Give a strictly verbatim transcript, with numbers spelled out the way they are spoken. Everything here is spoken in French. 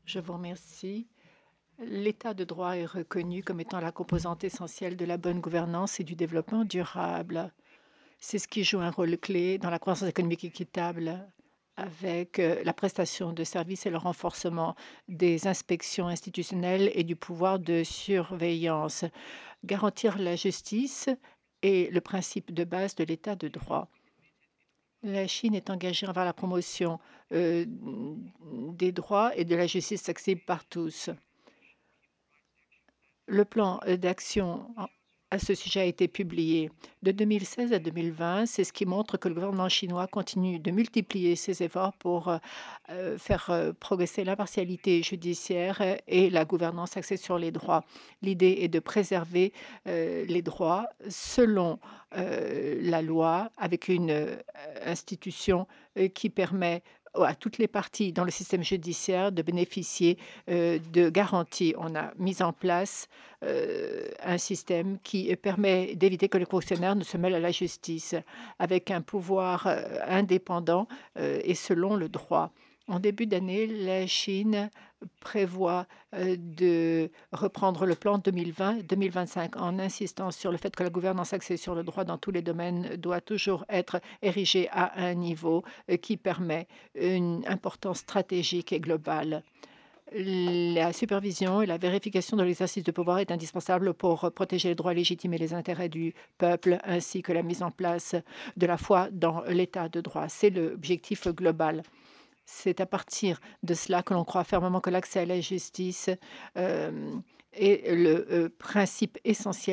Je vous remercie. L'état de droit est reconnu comme étant la composante essentielle de la bonne gouvernance et du développement durable. C'est ce qui joue un rôle clé dans la croissance économique équitable avec euh, la prestation de services et le renforcement des inspections institutionnelles et du pouvoir de surveillance. Garantir la justice est le principe de base de l'état de droit. La Chine est engagée envers la promotion euh, des droits et de la justice accessible par tous. Le plan euh, d'action en- à ce sujet a été publié de deux mille seize à deux mille vingt. C'est ce qui montre que le gouvernement chinois continue de multiplier ses efforts pour euh, euh, faire euh, progresser l'impartialité judiciaire euh, et la gouvernance axée sur les droits. L'idée est de préserver euh, les droits selon euh, la loi avec une euh, institution euh, qui permet à toutes les parties dans le système judiciaire de bénéficier euh, de garanties. On a mis en place euh, un système qui permet d'éviter que les fonctionnaires ne se mêlent à la justice avec un pouvoir euh, indépendant euh, et selon le droit. En début d'année, la Chine prévoit euh, de reprendre le plan deux mille vingt-deux mille vingt-cinq en insistant sur le fait que la gouvernance axée sur le droit dans tous les domaines doit toujours être érigée à un niveau euh, qui permet une importance stratégique et globale. La supervision et la vérification de l'exercice de pouvoir est indispensable pour protéger les droits légitimes et les intérêts du peuple, ainsi que la mise en place de la foi dans l'état de droit. C'est l'objectif global. C'est à partir de cela que l'on croit fermement que l'accès à la justice euh, est le euh, principe essentiel